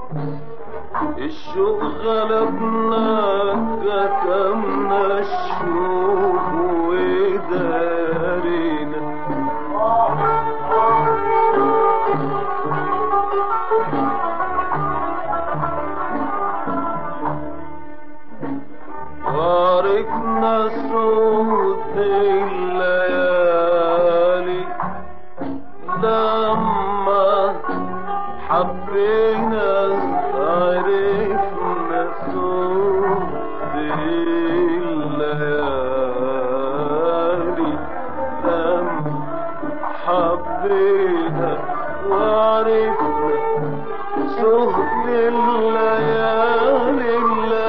الشوق غلبنا كتمنا الشوق ودارينا وعرفنا صوت الليالي لما حبينا عرفنا صوت الليالي لما حبينا وعرفنا صوت الليالي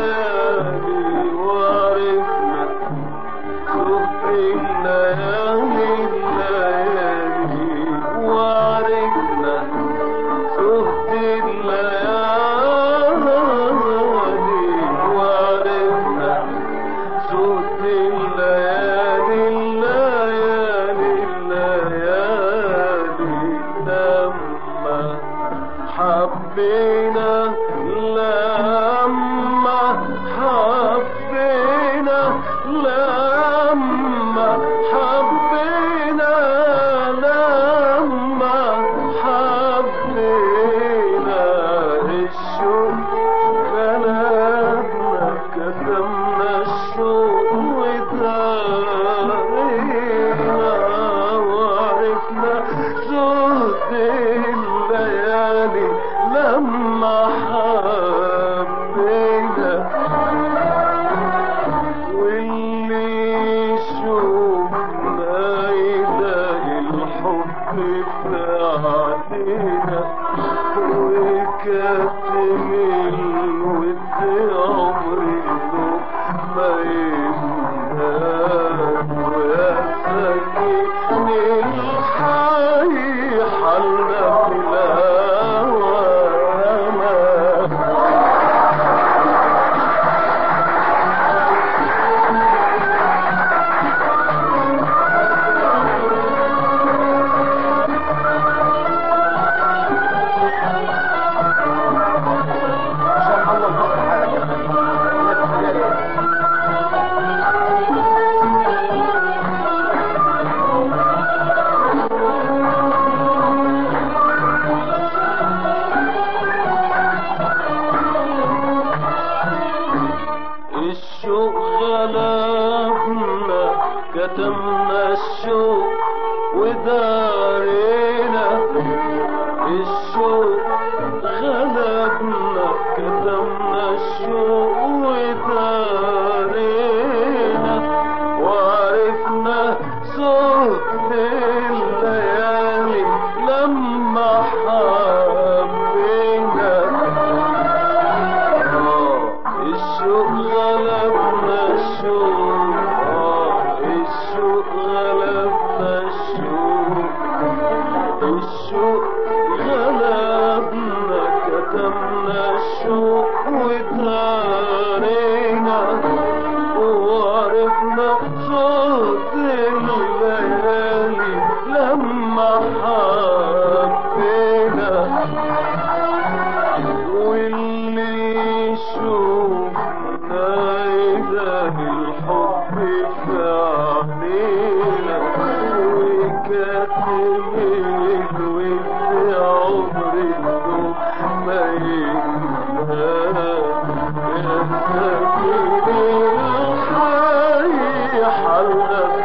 وعرفنا صوت الليالي وعرفنا صوت الليالي وعرفنا صوت الليالي لما حبينا لما حبينا لما حبينا لما حبينا الشوق غلبنا كتمنا الشوق ودارينا وعرفنا صوت الليالي لما حبينا واللي شوفنا يلاقي الحب في عينينا وكاتم الود عمري ما ينام ويا ساكن الحي حلنا في الشوق غلبنا كتمنا الشوق ودارينا الشوق غلبنا كتمنا الشوق ودارينا وعرفنا صوت الليالي لما حبينا الشوق غلبنا الشوق الشوق غلبنا الشوق غلبنا كتمنا الشوق ودارينا وعرفنا صوت الليالي لما حبينا واللي شوفنا يلاقي الحب في عينينا وكاتم الود عمري ما ينام يا ساكن الحي حلنا في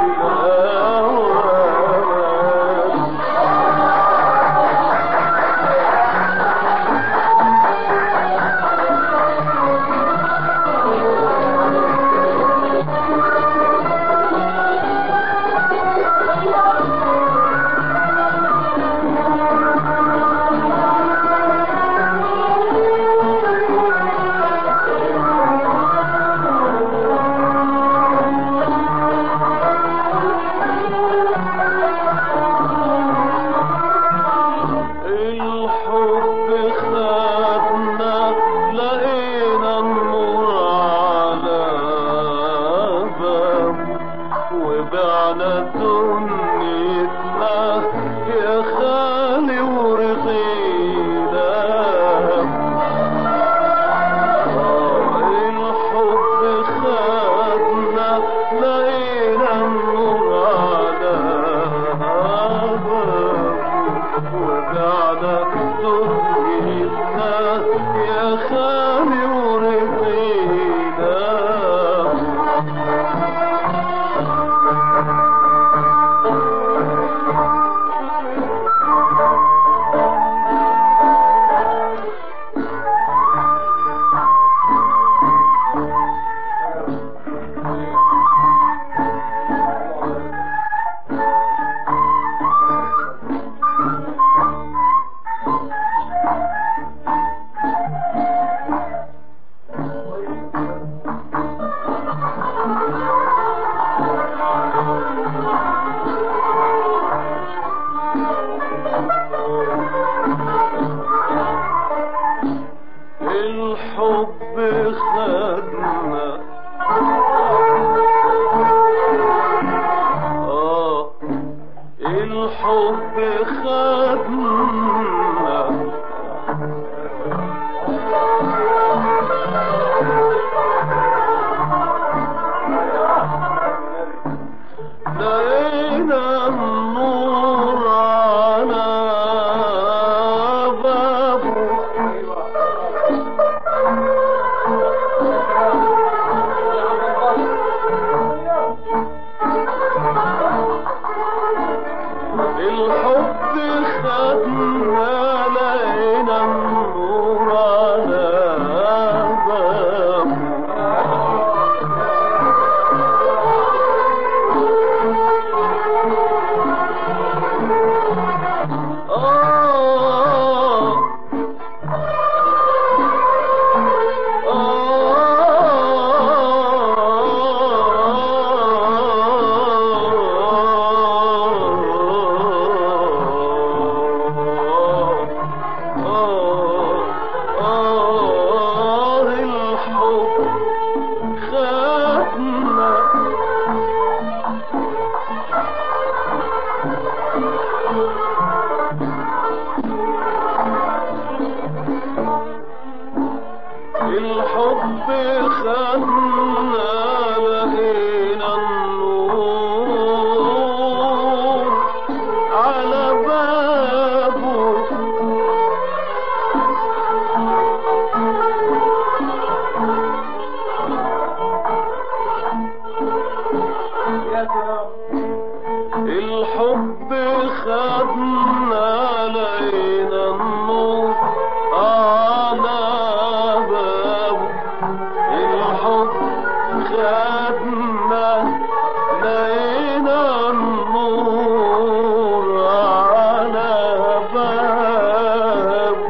الحب خدنا الحب خدنا لقينا النور على بابه الحب خدنا لقينا النور على بابه الحب خدنا لقينا النور على بابه الحب خدنا لقينا النور على بابه الحب خدنا لقينا النور على بابه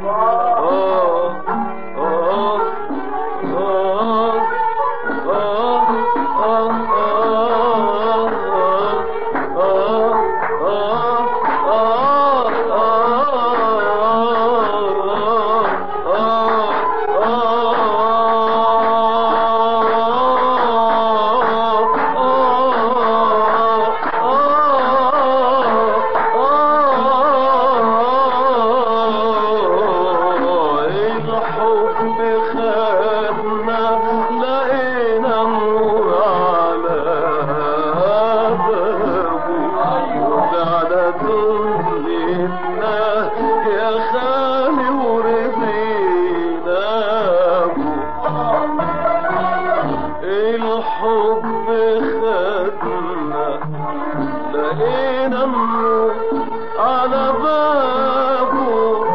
الحب خدنا لقينا النور على بابه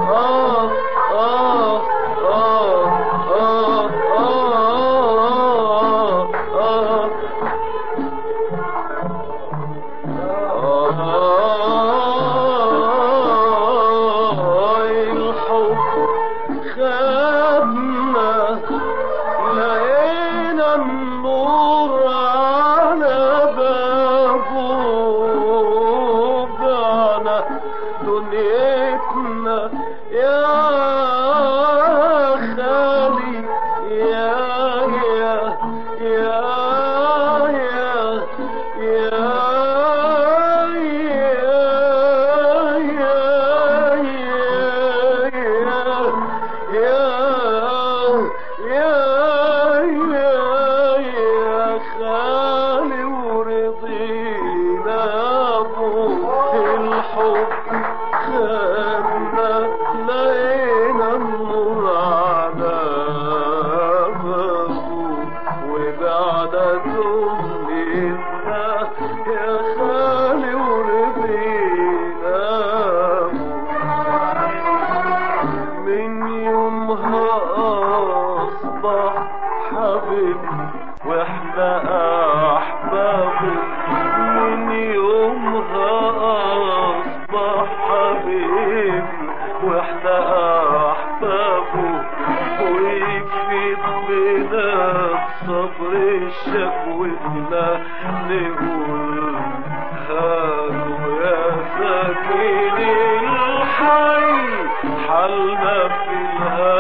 الحب خدنا لقينا النور على بابه بعنا دنيتنا يا خالي يا يا يا يا واحنا احباب من يومها اصبح حبيب واحنا احباب ويكفي بنا صبر شكوتنا نقول هادوا يا ساكن الحي حالنا في الهوى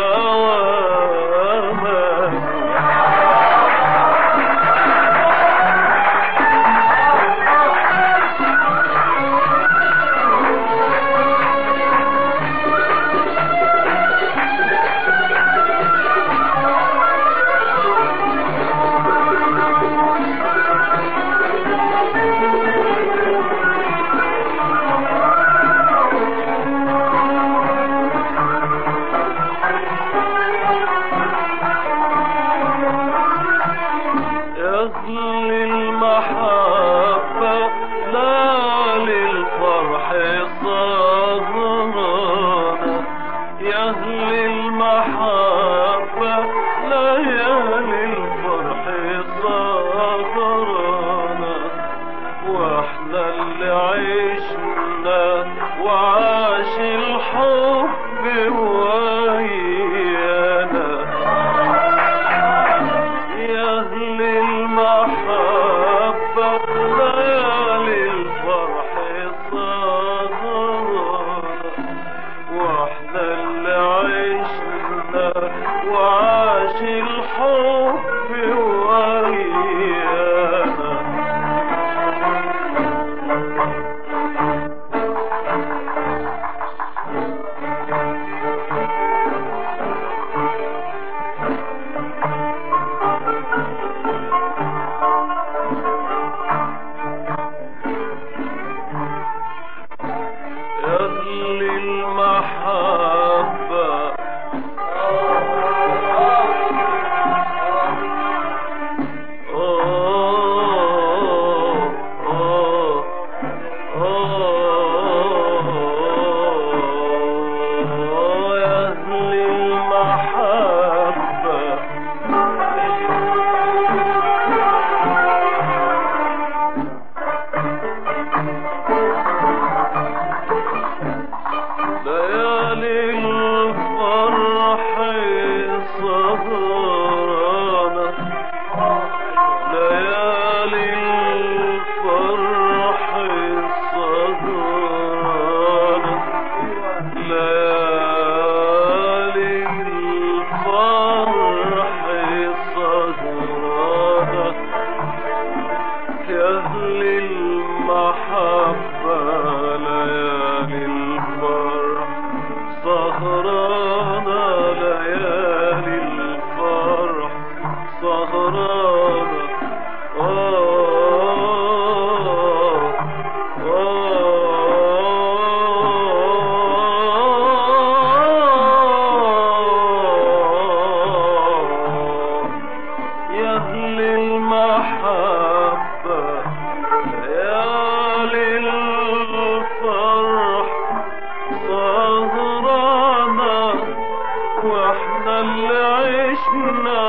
واحنا اللي عشنا،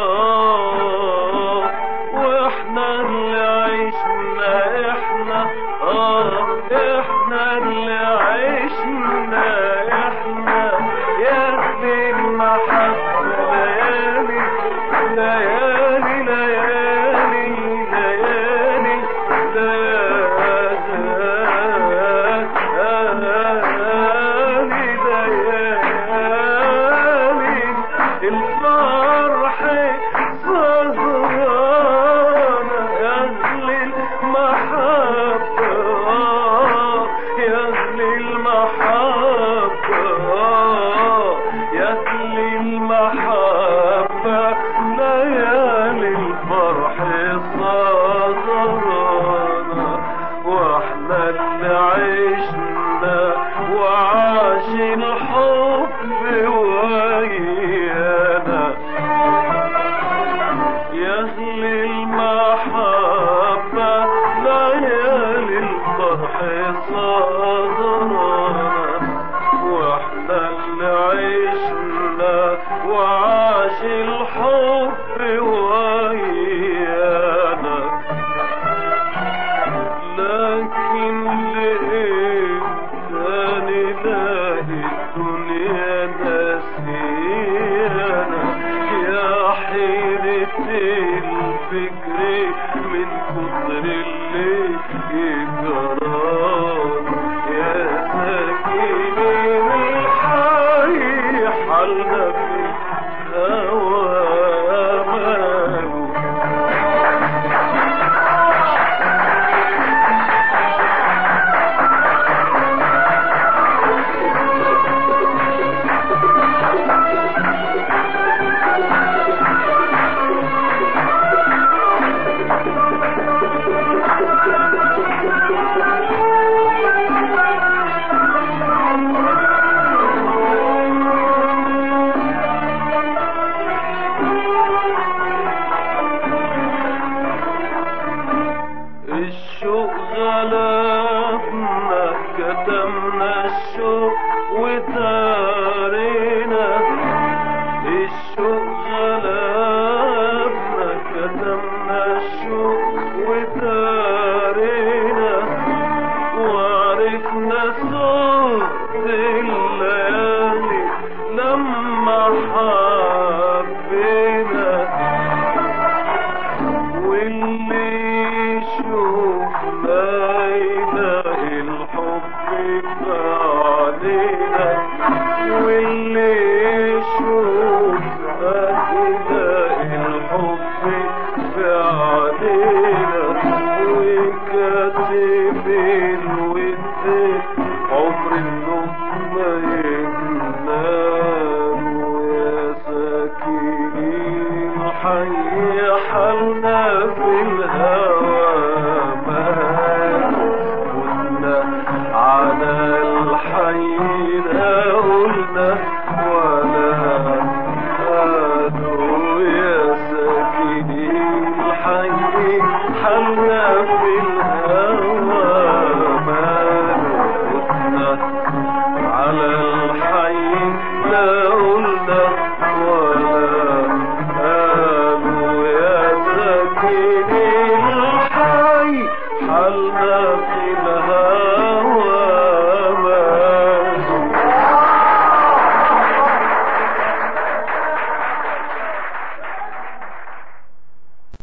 واحنا اللي عشنا، احنا احنا اللي عشنا، احنا يا اهل المحبة. ليالي ليالي ليالي ليالي ليالي الفرح سهرانة يا أهل المحبة، يا أهل المحبة، يا أهل المحبة. ليالي الفرح سهرانة واحنا اللي عشنا وعاش الحب ويانا. يا أهل المحبة ليالي الفرح سهرانة واحنا اللي عشنا وعاش الحب